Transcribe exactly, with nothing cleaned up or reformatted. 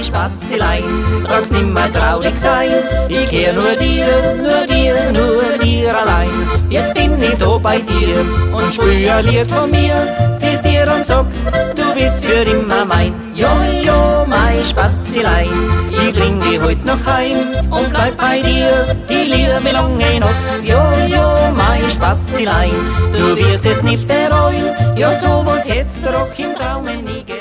Spatzilein, trag's nimmer traurig sein. Ich geh nur dir, nur dir, nur dir allein. Jetzt bin ich da bei dir und spür ein Lied von mir, das dir dann sagt, du bist für immer mein. Jo, jo, mein Spatzilein, ich bring dich heut noch heim und bleib bei dir, die liebe lange Nacht. Jo, jo, mein Spatzilein, du wirst es nicht bereuen, ja sowas jetzt doch im Traume nie.